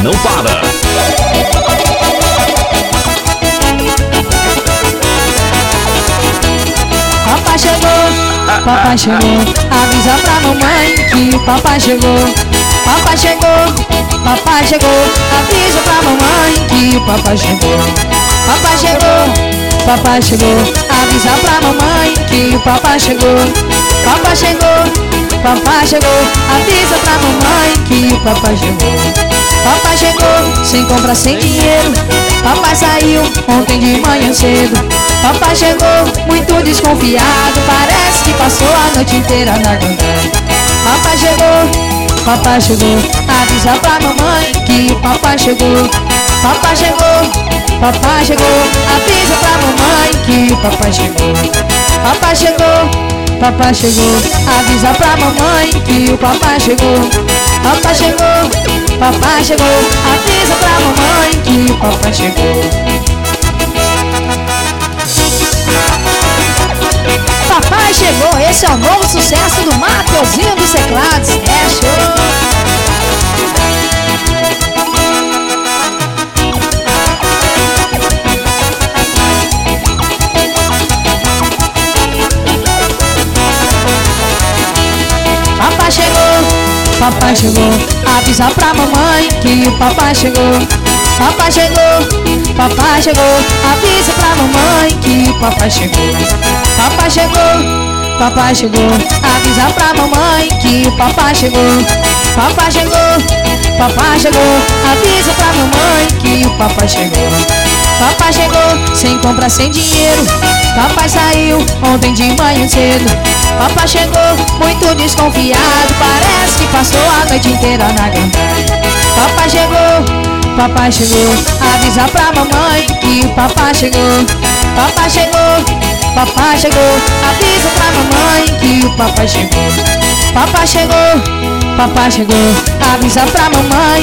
não para. Papai chegou, avisa pra mamãe que o papai chegou. Papai chegou, avisa pra mamãe que o papai chegou. Papai chegou, avisa pra mamãe que o papai chegou. Papai chegou, avisa pra mamãe que o papai chegou. Papai chegou, sem compra, sem dinheiro. Papai saiu ontem de manhã cedo. Papai chegou muito desconfiado, parece que passou a noite inteira na gandaia. Papai chegou, avisa pra mamãe que o papai chegou. Papai chegou, avisa pra mamãe que o papai chegou. Papai chegou, avisa pra mamãe que o papai chegou. Papai chegou, avisa pra mamãe que o papai chegou. Papai chegou, esse é o novo sucesso do Mateuzinho dos Teclados. É show! Papai chegou, avisa pra mamãe que o papai chegou. Papai chegou, avisa pra mamãe que o papai chegou. Papai chegou, avisa pra mamãe que o papai chegou. Papai chegou, avisa pra mamãe que o papai chegou. Papai chegou, sem compra, sem dinheiro. Papai saiu ontem de manhã cedo. Papai chegou muito desconfiado, parece que passou a noite inteira na gandaia. Papai chegou, avisa pra mamãe que o papai chegou. Papai chegou, avisa pra mamãe que o papai chegou. Papai chegou, avisa pra mamãe